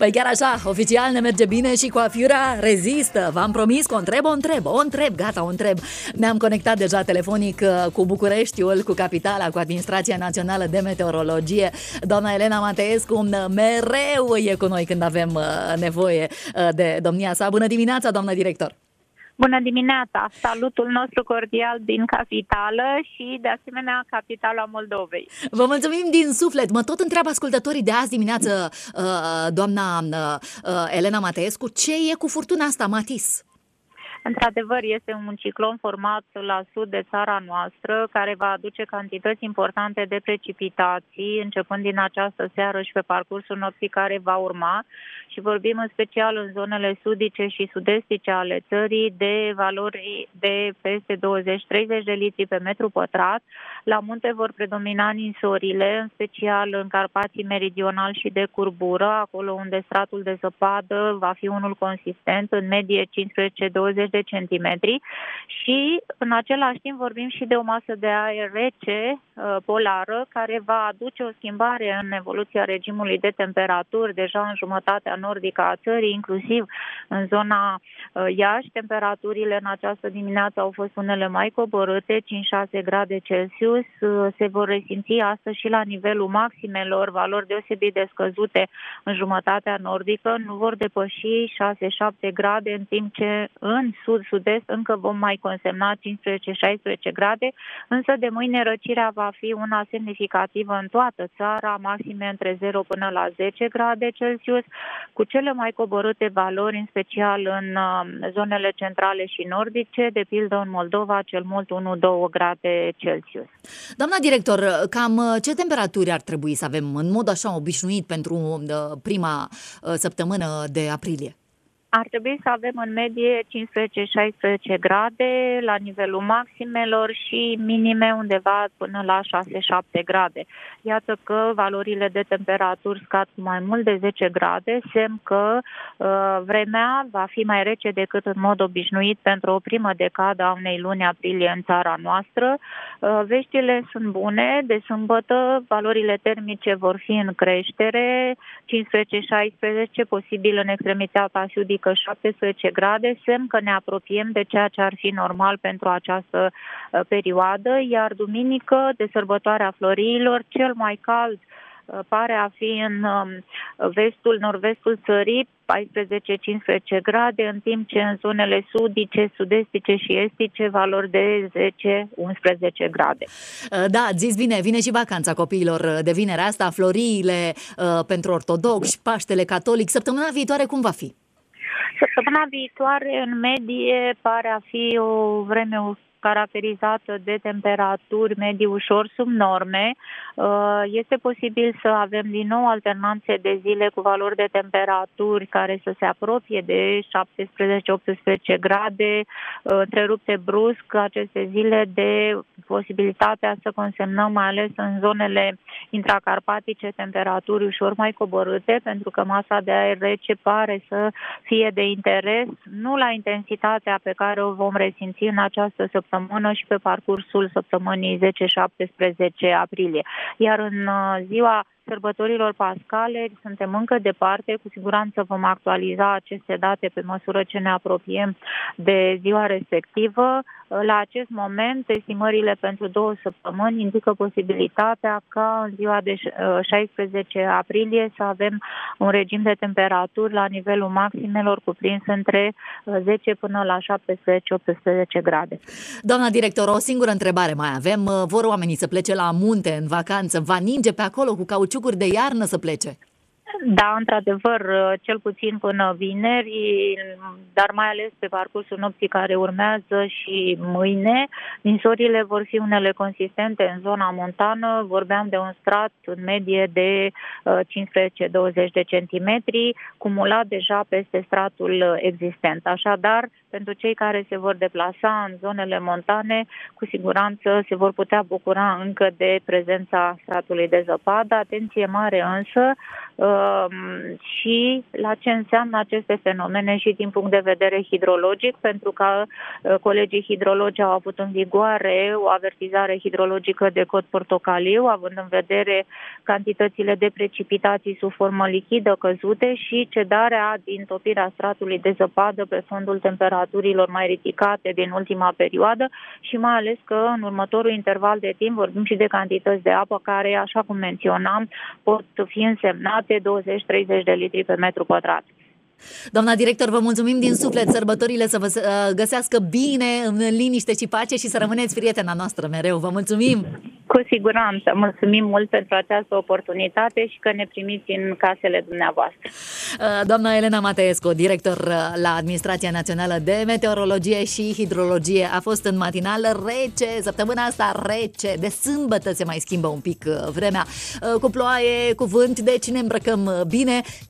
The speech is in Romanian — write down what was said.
Păi chiar așa, oficial ne merge bine și coafiura rezistă. V-am promis că o întreb, gata, o întreb. Ne-am conectat deja telefonic cu Bucureștiul, cu capitala, cu Administrația Națională de Meteorologie. Doamna Elena Mateescu mereu e cu noi când avem nevoie de domnia sa. Bună dimineața, doamnă director! Bună dimineața! Salutul nostru cordial din capitală și, de asemenea, capitala Moldovei. Vă mulțumim din suflet! Mă tot întreabă ascultătorii de azi dimineață, doamna Elena Mateescu, ce e cu furtuna asta, Matis? Într-adevăr, este un ciclon format la sud de țara noastră, care va aduce cantități importante de precipitații, începând din această seară și pe parcursul nopții care va urma. Și vorbim în special în zonele sudice și sud-estice ale țării de valori de peste 20-30 de litri pe metru pătrat. La munte vor predomina ninsorile, în special în Carpații meridional și de curbură, acolo unde stratul de zăpadă va fi unul consistent, în medie 15-20 de centimetri, și în același timp vorbim și de o masă de aer rece polară, care va aduce o schimbare în evoluția regimului de temperaturi deja în jumătatea nordică a țării, inclusiv în zona Iași. Temperaturile în această dimineață au fost unele mai coborâte, 5-6 grade Celsius. Se vor resimți astăzi și la nivelul maximelor, valori deosebit de scăzute în jumătatea nordică, nu vor depăși 6-7 grade, în timp ce în sud-sud-est încă vom mai consemna 15-16 grade, însă de mâine răcirea va fi una semnificativă în toată țara, maxime între 0 până la 10 grade Celsius, cu cele mai coborâte valori, în special în zonele centrale și nordice, de pildă în Moldova, cel mult 1-2 grade Celsius. Doamna director, cam ce temperaturi ar trebui să avem în mod așa obișnuit pentru prima săptămână de aprilie? Ar trebui să avem în medie 15-16 grade la nivelul maximelor și minime undeva până la 6-7 grade. Iată că valorile de temperaturi scad cu mai mult de 10 grade, semn că vremea va fi mai rece decât în mod obișnuit pentru o primă decadă a unei luni aprilie în țara noastră. Veștile sunt bune, de sâmbătă valorile termice vor fi în creștere, 15-16, posibil în extremitatea sudică 17 grade, semn că ne apropiem de ceea ce ar fi normal pentru această perioadă, iar duminică, de sărbătoarea Florilor, cel mai cald pare a fi în vestul, nord-vestul țării, 14-15 grade, în timp ce în zonele sudice, sud-estice și estice valori de 10-11 grade. Da, zis bine, vine și vacanța copiilor de vinerea asta, floriile pentru ortodoxi, Paștele catolic. Săptămâna viitoare cum va fi? Săptămâna viitoare, în medie, pare a fi o vreme caracterizată de temperaturi medii ușor sub norme. Este posibil să avem din nou alternanțe de zile cu valori de temperaturi care să se apropie de 17-18 grade, întrerupte brusc aceste zile de posibilitatea să consemnăm, mai ales în zonele intracarpatice, temperaturi ușor mai coborâte, pentru că masa de aer rece pare să fie de interes, nu la intensitatea pe care o vom resimți în această săptămână și pe parcursul săptămânii 10-17 aprilie. Iar în ziua sărbătorilor pascale suntem încă departe, cu siguranță vom actualiza aceste date pe măsură ce ne apropiem de ziua respectivă. La acest moment, estimările pentru 2 săptămâni indică posibilitatea ca în ziua de 16 aprilie să avem un regim de temperaturi la nivelul maximelor cuprins între 10 până la 17-18 grade. Doamna director, o singură întrebare mai avem. Vor oamenii să plece la munte în vacanță? Va ninge pe acolo cu cauciucuri de iarnă să plece? Da, într-adevăr, cel puțin până vineri, dar mai ales pe parcursul nopții care urmează și mâine, ninsorile vor fi unele consistente în zona montană. Vorbeam de un strat în medie de 15-20 de centimetri, cumulat deja peste stratul existent. Așadar, pentru cei care se vor deplasa în zonele montane, cu siguranță se vor putea bucura încă de prezența stratului de zăpadă. Atenție mare însă, și la ce înseamnă aceste fenomene și din punct de vedere hidrologic, pentru că colegii hidrologi au avut în vigoare o avertizare hidrologică de cod portocaliu, având în vedere cantitățile de precipitații sub formă lichidă căzute și cedarea din topirea stratului de zăpadă pe fondul temperaturilor mai ridicate din ultima perioadă și mai ales că în următorul interval de timp vorbim și de cantități de apă care, așa cum menționam, pot fi însemnate 20-30 de litri pe metru pătrat. Doamna director, vă mulțumim din suflet, sărbătorile să vă găsească bine, în liniște și pace și să rămâneți prietena noastră mereu. Vă mulțumim! Cu siguranță, mulțumim mult pentru această oportunitate și că ne primiți în casele dumneavoastră. Doamna Elena Mateescu, director la Administrația Națională de Meteorologie și Hidrologie, a fost în matinală rece, săptămâna asta rece, de sâmbătă se mai schimbă un pic vremea, cu ploaie, cu vânt, deci ne îmbrăcăm bine.